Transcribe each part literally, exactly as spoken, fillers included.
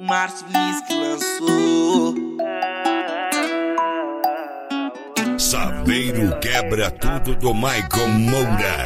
Márcio Lins que lançou. Saveiro quebra tudo do Michael Moura.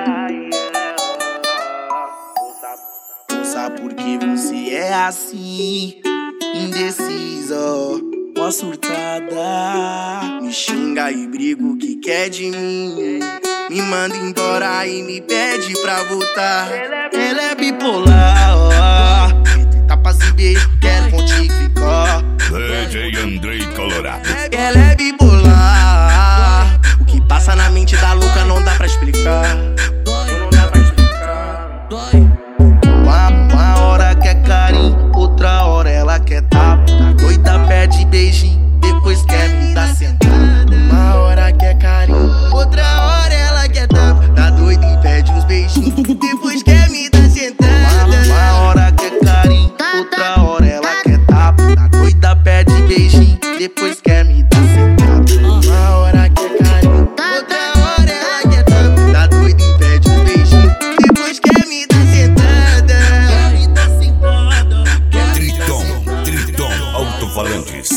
Moça, por que você é assim? Indecisa, ó surtada. Me xinga e briga o que quer de mim. Me manda embora e me pede pra voltar. Ela é bipolar, ó. Entre tapas e beijo, quero contigo ficar. D J Andrei Colorado. Ela é bipolar. O que passa na mente da louca não dá pra explicar. Não dá pra explicar. Uma, uma hora quer carinho, outra hora ela quer tapa. Tá doida, pede beijinho, depois quer me dar sentada. Uma hora quer carinho, outra hora ela quer tapa. Tá doida e pede uns beijinhos, depois quer me dar sentada. Uma, uma hora quer carinho, outra hora ela quer tapa. Tá doida, pede beijinho, depois quer me dar sentada. Uma hora quer carinho, outra hora ela quer tapa. Tá doida e pede uns beijinhos, depois quer me dar sentada. Quer me dar sentada. Triton, Triton Alto-Falantes.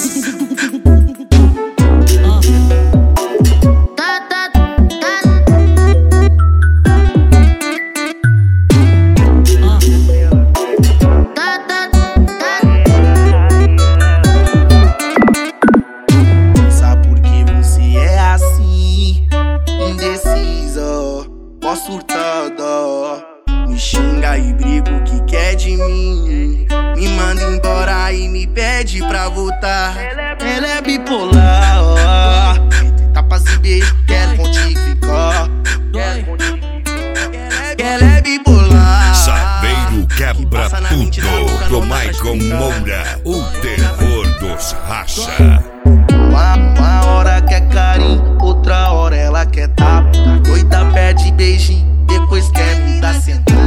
Surtada, me xinga e briga o que quer de mim. Me manda embora e me pede pra voltar. Ela é bipolar, ó. Entre tapas e beijo, quero contigo ficar. Ela é bipolar. Saveiro quebra tudo do Michael Moura, o terror dos racha. Uma, uma hora quer carinho, outra hora ela quer tapa. Tá doida, pede beijinho, depois quer me dar sentada.